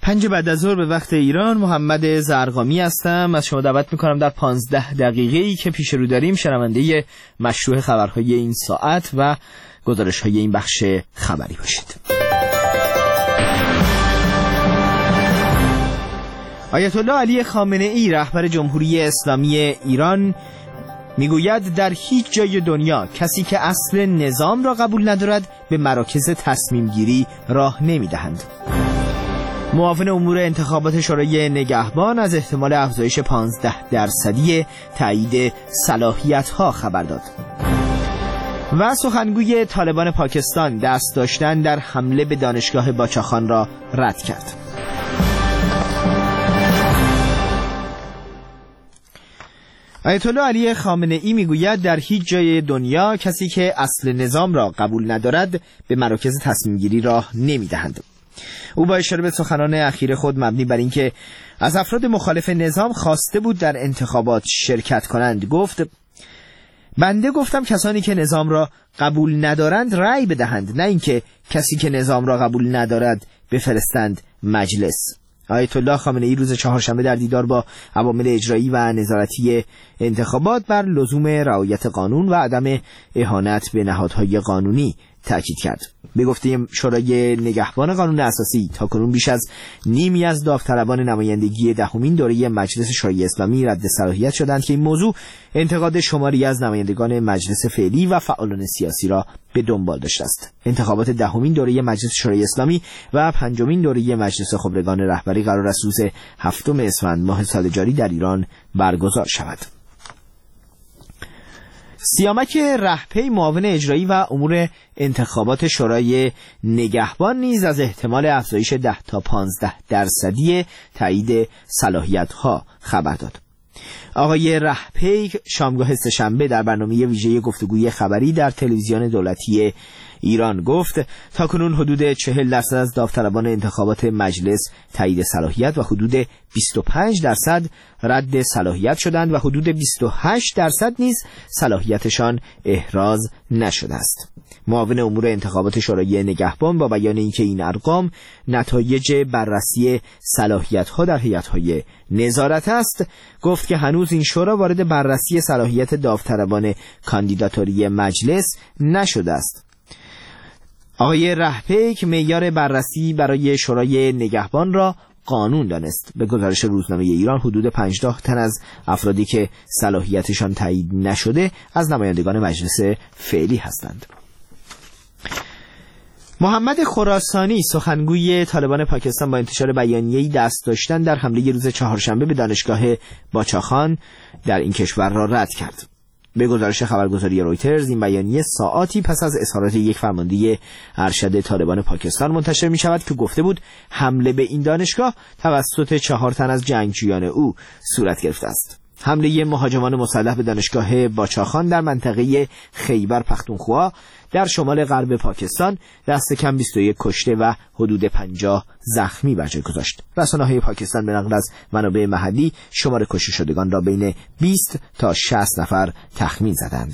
5 بعد از ظهر به وقت ایران. محمد زرقامی هستم. از شما دعوت میکنم در 15 دقیقه‌ای که پیش رو داریم شنونده مشروع خبرهای این ساعت و گزارش‌های این بخش خبری باشید. آیت الله علی خامنه‌ای رهبر جمهوری اسلامی ایران میگوید در هیچ جای دنیا کسی که اصل نظام را قبول ندارد به مراکز تصمیم گیری راه نمیدهند. معاون امور انتخابات شورای نگهبان از احتمال افزایش 15% تایید صلاحیت‌ها خبر داد. و سخنگوی طالبان پاکستان دست داشتن در حمله به دانشگاه باچاخان را رد کرد. آیت الله علی خامنه‌ای میگوید در هیچ جای دنیا کسی که اصل نظام را قبول ندارد به مراکز تصمیم گیری راه نمیدهند. او با اشاره به سخنان اخیر خود مبنی بر اینکه از افراد مخالف نظام خواسته بود در انتخابات شرکت کنند گفت: بنده گفتم کسانی که نظام را قبول ندارند رأی بدهند، نه اینکه کسی که نظام را قبول ندارد بفرستند مجلس. آیت الله خامنه‌ای روز چهارشنبه در دیدار با عوامل اجرایی و نظارتی انتخابات بر لزوم رعایت قانون و عدم اهانت به نهادهای قانونی تأکید کرد. به گفته شورای نگهبان قانون اساسی تاکنون بیش از نیمی از داوطلبان نمایندگی 10مین دوره مجلس شورای اسلامی رد صلاحیت شدند که این موضوع انتقاد شماری از نمایندگان مجلس فعلی و فعالان سیاسی را به دنبال داشته است. انتخابات 10مین دوره مجلس شورای اسلامی و 5مین دوره مجلس خبرگان رهبری قرار است روز 7 اسفند ماه سال جاری در ایران برگزار شود. سیامک رهپی معاون اجرایی و امور انتخابات شورای نگهبان نیز از احتمال افزایش 10 تا 15% تایید صلاحیت‌ها خبر داد. آقای رهپی شامگاه سه‌شنبه در برنامه ویژه گفتگوی خبری در تلویزیون دولتی ایران گفت تاکنون حدود 40% از داوطلبان انتخابات مجلس تایید صلاحیت و حدود 25% رد صلاحیت شدند و حدود 28% نیز صلاحیتشان احراز نشده است. معاون امور انتخابات شورای نگهبان با بیان اینکه این ارقام نتایج بررسی صلاحیت‌ها در هیئت‌های نظارت است، گفت که هنوز این شورا وارد بررسی صلاحیت داوطلبان کاندیداتوری مجلس نشده است. آقای رهپی معیار بررسی برای شورای نگهبان را قانون دانست. به گزارش روزنامه ایران حدود 50 تن از افرادی که صلاحیتشان تایید نشده از نمایندگان مجلس فعلی هستند. محمد خراسانی سخنگوی طالبان پاکستان با انتشار بیانیه‌ای دست داشتن در حمله روز چهارشنبه به دانشگاه باچاخان در این کشور را رد کرد. به گزارش خبرگزاری رویترز این بیانیه ساعاتی پس از اظهارات یک فرمانده ارشد طالبان پاکستان منتشر می شود که گفته بود حمله به این دانشگاه توسط 4 تن از جنگجویان او صورت گرفته است. حمله مهاجمان مسلح به دانشگاه باچاخان در منطقه خیبر پختونخوا در شمال غرب پاکستان دست کم 21 کشته و حدود 50 زخمی بر جای گذاشت. رسانه‌های پاکستان به نقل از منابع محلی شمار کشته شدگان را بین 20 تا 60 نفر تخمین زدند.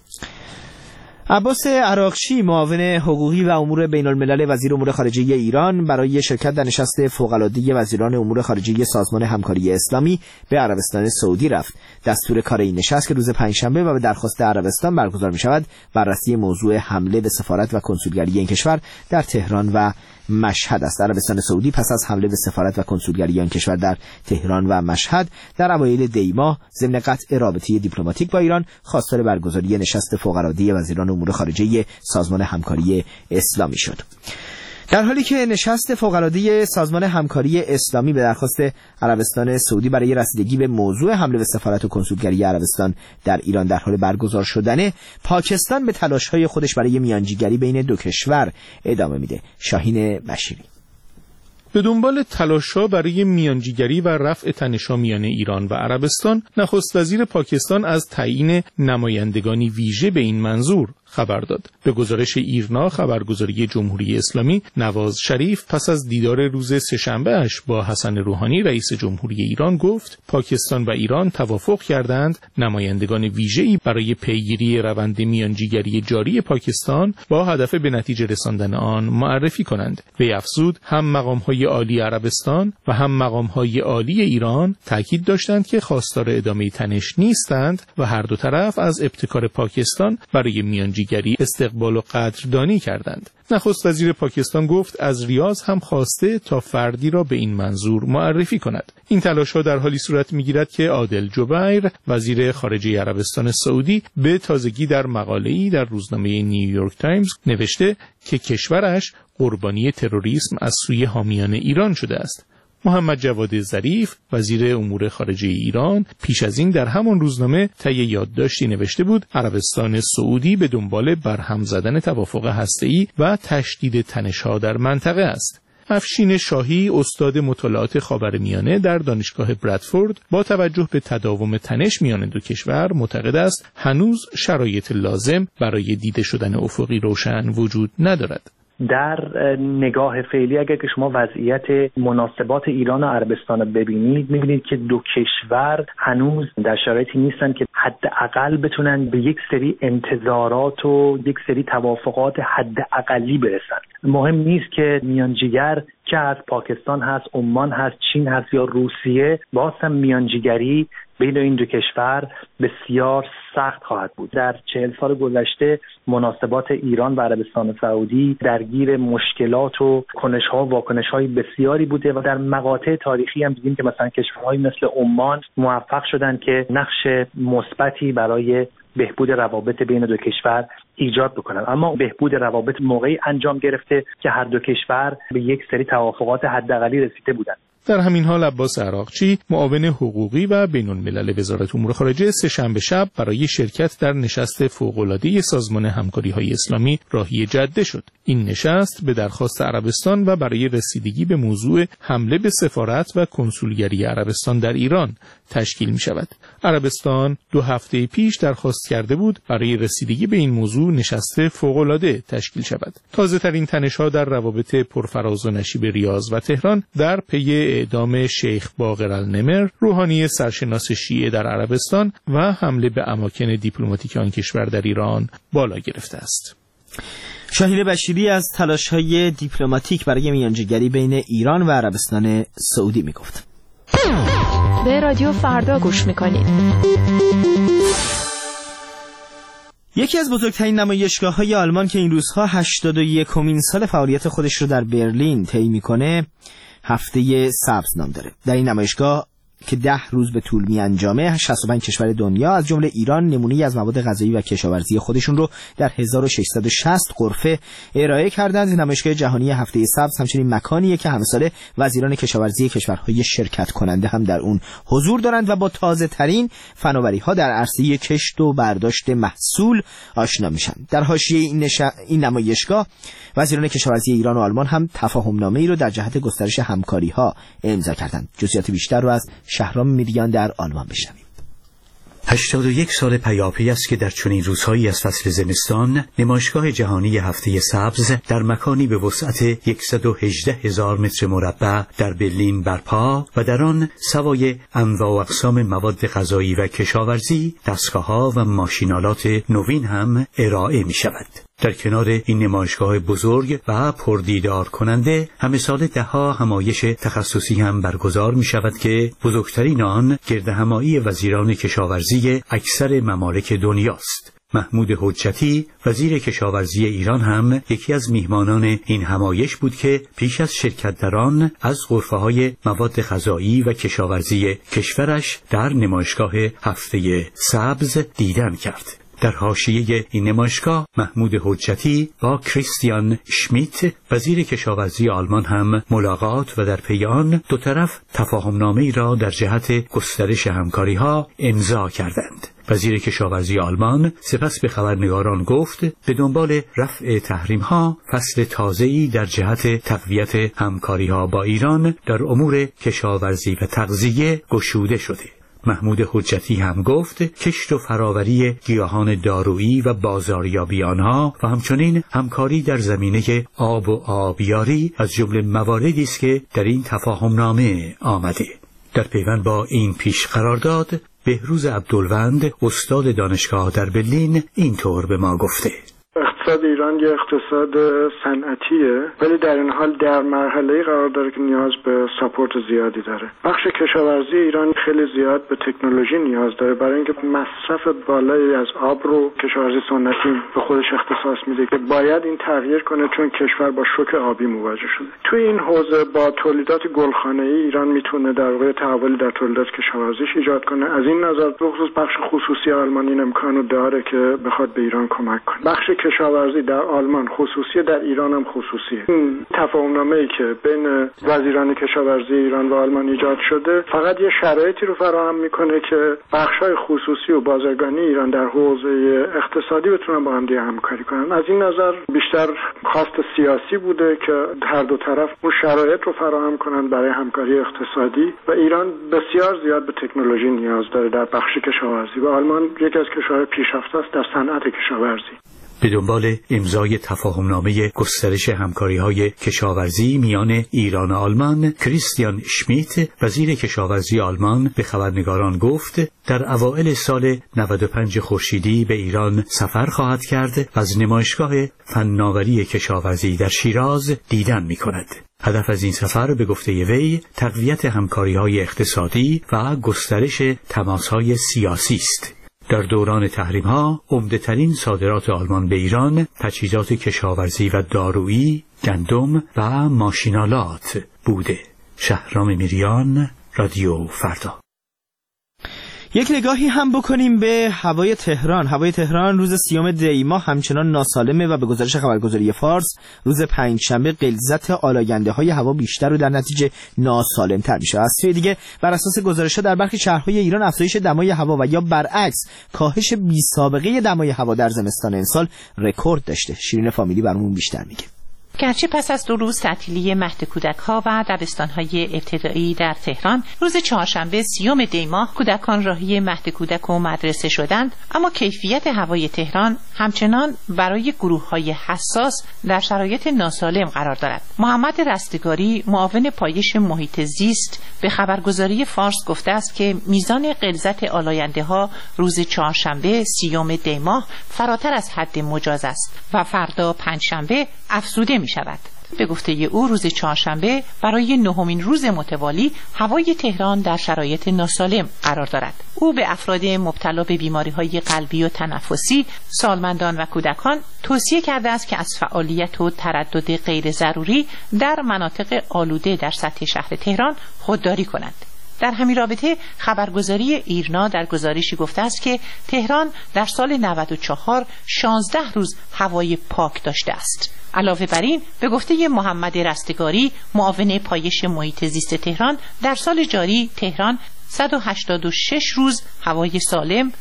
عباس عراقچی معاون حقوقی و امور بین الملل وزیر امور خارجه ایران برای شرکت در نشست فوق‌العاده وزیران امور خارجه سازمان همکاری اسلامی به عربستان سعودی رفت. دستور کار این نشست که روز پنجشنبه و به درخواست عربستان برگزار می‌شود بررسی موضوع حمله به سفارت و کنسولگری این کشور در تهران و مشهد است. عربستان سعودی پس از حمله به سفارت و کنسولگری آن کشور در تهران و مشهد در اوایل دی ماه ضمن قطع رابطه دیپلماتیک با ایران خواستار برگزاری نشست فوق‌العاده وزیران امور خارجه سازمان همکاری اسلامی شد. در حالی که نشست فوق‌العاده سازمان همکاری اسلامی به درخواست عربستان سعودی برای رسیدگی به موضوع حمله به سفارت و کنسولگری عربستان در ایران در حال برگزار شدنه، پاکستان به تلاش‌های خودش برای میانجیگری بین دو کشور ادامه میده. شاهین بشیری به دنبال تلاش‌ها برای میانجیگری و رفع تنش‌ها میان ایران و عربستان، نخست وزیر پاکستان از تعیین نمایندگانی ویژه به این منظور خبر داد. به گزارش ایرنا خبرگزاری جمهوری اسلامی، نواز شریف پس از دیدار روز سه‌شنبه اش با حسن روحانی رئیس جمهوری ایران گفت پاکستان و ایران توافق کردند نمایندگان ویژه‌ای برای پیگیری روند میانجیگری جاری پاکستان با هدف به نتیجه رساندن آن معرفی کنند. وی افزود هم مقام‌های عالی عربستان و هم مقام‌های عالی ایران تاکید داشتند که خواستار ادامه تنش نیستند و هر دو طرف از ابتکار پاکستان برای میانجیگری استقبال و قدردانی کردند. نخست وزیر پاکستان گفت از ریاض هم خواسته تا فردی را به این منظور معرفی کند. این تلاش‌ها در حالی صورت می‌گیرد که عادل جبیر وزیر خارجه عربستان سعودی به تازگی در مقاله‌ای در روزنامه نیویورک تایمز نوشته که کشورش قربانی تروریسم از سوی حامیان ایران شده است. محمد جواد ظریف وزیر امور خارجه ایران پیش از این در همان روزنامه طی یادداشتی نوشته بود عربستان سعودی به دنبال برهم زدن توافق هسته‌ای و تشدید تنش‌ها در منطقه است. افشین شاهی استاد مطالعات خاورمیانه در دانشگاه برادفورد با توجه به تداوم تنش میان دو کشور معتقد است هنوز شرایط لازم برای دیده شدن افقی روشن وجود ندارد. در نگاه فعلی اگر که شما وضعیت مناسبات ایران و عربستان رو ببینید می‌بینید که دو کشور هنوز در شرایطی نیستن که حداقل بتونن به یک سری انتظارات و یک سری توافقات حداقلی برسن. مهم نیست که میانجیگر که از پاکستان هست، عمان هست، چین هست یا روسیه، باز هم میانجیگری بین این دو کشور بسیار سخت خواهد بود. در 40 سال گذشته مناسبات ایران و عربستان سعودی درگیر مشکلات و کنش‌ها و واکنش‌های بسیاری بوده و در مقاطع تاریخی هم دیدیم که مثلا کشورهایی مثل عمان موفق شدن که نقش مثبتی برای بهبود روابط بین دو کشور ایجاد بکنن. اما بهبود روابط موقعی انجام گرفته که هر دو کشور به یک سری توافقات حداقلی رسیده بودند. در همین حال عباس عراقچی معاون حقوقی و بین‌الملل وزارت امور خارجه سه‌شنبه شب برای شرکت در نشست فوق‌العاده سازمان همکاری‌های اسلامی راهی جده شد. این نشست به درخواست عربستان و برای رسیدگی به موضوع حمله به سفارت و کنسولگری عربستان در ایران تشکیل می‌شود. عربستان 2 هفته پیش درخواست کرده بود برای رسیدگی به این موضوع نشست فوق‌العاده تشکیل شود. تازه‌ترین تنش‌ها در روابط پرفراز و نشیب ریاض و تهران در پی اعدام شیخ باقر النمر، روحانی سرشناس شیعه در عربستان و حمله به اماکن دیپلماتیک آن کشور در ایران بالا گرفته است. شاهین بشیری از تلاش‌های دیپلماتیک برای میانجیگری بین ایران و عربستان سعودی میگفت. به رادیو فردا گوش میکنید. یکی از بزرگترین نمایشگاه‌های آلمان که این روزها 81مین سال فعالیت خودش رو در برلین طی میکنه هفته سبز نام داره. در این نمایشگاه که 10 روز به طول میانجامه 65 کشور دنیا از جمله ایران نمونه‌ای از مواد غذایی و کشاورزی خودشون رو در 1660 غرفه ارائه کردند. نمایشگاه جهانی هفته سبز همچنین مکانیه که همساله وزیران کشاورزی کشورهای شرکت کننده هم در اون حضور دارند و با تازه ترین فناوری‌ها در عرصه کشت و برداشت محصول آشنا میشن. در حاشیه این نمایشگاه وزیران کشاورزی ایران و آلمان هم تفاهم‌نامه‌ای رو در جهت گسترش همکاری‌ها امضا کردند. جزئیات بیشتر رو از شهرام میریان در آلمان بشنویم. 81 سال پیاپی است که در چنین روزهایی از فصل زمستان نمایشگاه جهانی هفته سبز در مکانی به وسعت 118,000 متر مربع در برلین برپا و در آن سوای انواع و اقسام مواد غذایی و کشاورزی، دستگاه‌ها و ماشینالات نوین هم ارائه می شود. در کنار این نمایشگاه بزرگ و پردیدار کننده همه سال ده‌ها همایش تخصصی هم برگزار می شود که بزرگترین آن گردهمایی وزیران کشاورزی اکثر ممالک دنیاست. محمود حجتی وزیر کشاورزی ایران هم یکی از میهمانان این همایش بود که پیش از شرکت در آن از غرفه‌های مواد غذایی و کشاورزی کشورش در نمایشگاه هفته سبز دیدن کرد. در حاشیه این نمایشگاه محمود حجتی با کریستیان شمیت وزیر کشاورزی آلمان هم ملاقات و در پی آن دو طرف تفاهمنامه‌ای را در جهت گسترش همکاری‌ها امضا کردند. وزیر کشاورزی آلمان سپس به خبرنگاران گفت به دنبال رفع تحریم‌ها فصل تازه‌ای در جهت تقویت همکاری‌ها با ایران در امور کشاورزی و تغذیه گشوده شده. محمود حجتی هم گفت کشت و فراوری گیاهان دارویی و بازاریابی آنها و همچنین همکاری در زمینه آب و آبیاری از جمله مواردی است که در این تفاهمنامه آمده. در پیوند با این پیش قرارداد بهروز عبدالوند استاد دانشگاه در برلین اینطور به ما گفته: اقتصاد ایران یه اقتصاد صنعتیه، ولی در این حال در مرحله‌ای قرار داره که نیاز به ساپورت زیادی داره. بخش کشاورزی ایران خیلی زیاد به تکنولوژی نیاز داره برای اینکه مصرف بالایی از آب رو کشاورزی سنتی به خودش اختصاص میده که باید این تغییر کنه چون کشور با شوک آبی مواجه شده. توی این حوزه با تولیدات گلخانه‌ای ایران میتونه در واقع تحولی در تولیدات کشاورزیش ایجاد کنه. از این نظر به خصوص بخش خصوصی آلمان این امکانو داره که بخواد به ایران کمک کنه. بخش کشاورزی در آلمان خصوصی، در ایران هم خصوصیه. این تفاهمنامه‌ای که بین وزیران کشاورزی ایران و آلمان ایجاد شده فقط یه شرایطی رو فراهم میکنه که بخش‌های خصوصی و بازرگانی ایران در حوزه اقتصادی بتونن با هم دیگه همکاری کنن. از این نظر بیشتر خواست سیاسی بوده که هر دو طرف اون شرایط رو فراهم کنن برای همکاری اقتصادی و ایران بسیار زیاد به تکنولوژی نیاز داره در بخش کشاورزی و آلمان یکی از کشورهای پیشرفته است در صنعت کشاورزی. به دنبال امضای تفاهمنامه گسترش همکاری‌های کشاورزی میان ایران و آلمان، کریستیان شمیت وزیر کشاورزی آلمان به خبرنگاران گفت در اوایل سال 95 خورشیدی به ایران سفر خواهد کرد و از نمایشگاه فناوری کشاورزی در شیراز دیدن می‌کند. هدف از این سفر به گفته وی تقویت همکاری‌های اقتصادی و گسترش تماس‌های سیاسی است. در دوران تحریم‌ها عمده‌ترین صادرات آلمان به ایران تجهیزات کشاورزی و دارویی، گندم و ماشینالات بوده. شهرام میریان، رادیو فردا. یک نگاهی هم بکنیم به هوای تهران. هوای تهران روز 30 دی ماه همچنان ناسالمه و به گزارش خبرگزاری فارس روز پنجشنبه غلظت آلاینده‌های هوا بیشتر و در نتیجه ناسالم‌تر میشه. از سوی دیگه بر اساس گزارش‌ها در برخی شهرهای ایران افزایش دمای هوا و یا برعکس کاهش بی‌سابقه دمای هوا در زمستان امسال رکورد داشته. شیرین فامیلی برامون بیشتر میگه. گرچه پس از 2 روز تعطیلی مهد کودک‌ها و دبستان‌های ابتدایی در تهران، روز چهارشنبه 30 دی ماه کودکان راهی مهد کودک و مدرسه شدند، اما کیفیت هوای تهران همچنان برای گروه‌های حساس در شرایط ناسالم قرار دارد. محمد رستگاری، معاون پایش محیط زیست، به خبرگزاری فارس گفته است که میزان غلظت آلاینده‌ها روز چهارشنبه 30 دی ماه فراتر از حد مجاز است و فردا پنجشنبه افزوده می شود. به گفته او روز چهارشنبه برای 9مین روز متوالی هوای تهران در شرایط ناسالم قرار دارد. او به افراد مبتلا به بیماری‌های قلبی و تنفسی، سالمندان و کودکان توصیه کرده است که از فعالیت و تردد غیر ضروری در مناطق آلوده در سطح شهر تهران خودداری کنند. در همین رابطه خبرگزاری ایرنا در گزارشی گفته است که تهران در سال 94 16 روز هوای پاک داشته است. علاوه بر این به گفته محمد رستگاری، معاون پایش محیط زیست تهران، در سال جاری تهران 186 روز هوای سالم،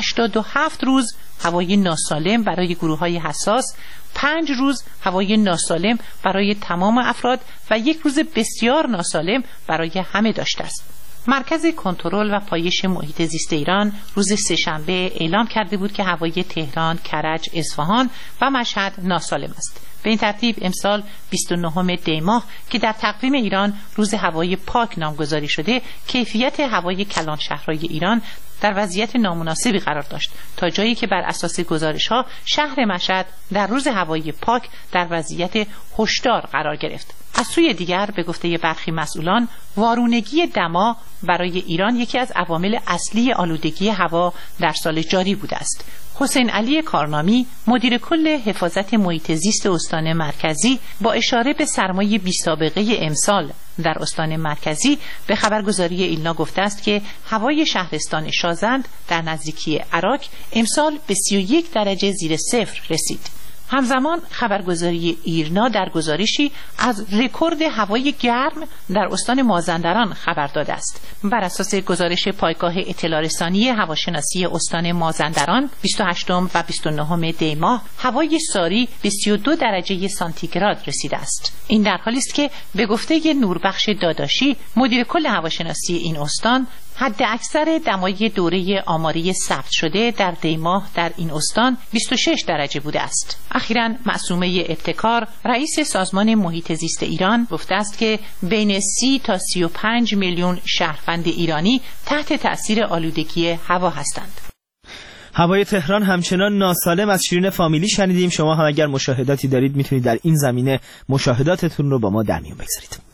87 روز هوای ناسالم برای گروه‌های حساس، 5 روز هوای ناسالم برای تمام افراد و 1 روز بسیار ناسالم برای همه داشته است. مرکز کنترل و پایش محیط زیست ایران روز سه‌شنبه اعلام کرده بود که هوای تهران، کرج، اصفهان و مشهد ناسالم است. به این ترتیب امسال 29 دی ماه که در تقویم ایران روز هوای پاک نامگذاری شده، کیفیت هوای کلان شهرهای ایران در وضعیت نامناسبی قرار داشت، تا جایی که بر اساس گزارش‌ها شهر مشهد در روز هوای پاک در وضعیت هشدار قرار گرفت. از سوی دیگر به گفته برخی مسئولان، وارونگی دما برای ایران یکی از عوامل اصلی آلودگی هوا در سال جاری بوده است. حسین علی کارنامی، مدیر کل حفاظت محیط زیست استان مرکزی، با اشاره به سرمای بی‌سابقه امسال در استان مرکزی به خبرگزاری ایلنا گفته است که هوای شهرستان شازند در نزدیکی عراق امسال به 31 درجه زیر صفر رسید. همزمان خبرگزاری ایرنا در گزارشی از رکورد هوای گرم در استان مازندران خبر داده است. بر اساس گزارش پایگاه اطلاع رسانی هواشناسی استان مازندران 28 و 29 دی ماه هوای ساری به 32 درجه سانتیگراد رسیده است. این در حالی است که به گفته نوربخش داداشی، مدیر کل هواشناسی این استان، حد اکثر دمای دوره آماری ثبت شده در دیماه در این استان 26 درجه بوده است. اخیراً معصومه ابتکار رئیس سازمان محیط زیست ایران گفته است که بین 30 تا 35 میلیون شهروند ایرانی تحت تأثیر آلودگی هوا هستند. هوای تهران همچنان ناسالم از شیرین فامیلی شنیدیم. شما هم اگر مشاهداتی دارید میتونید در این زمینه مشاهداتتون رو با ما در میون بگذارید.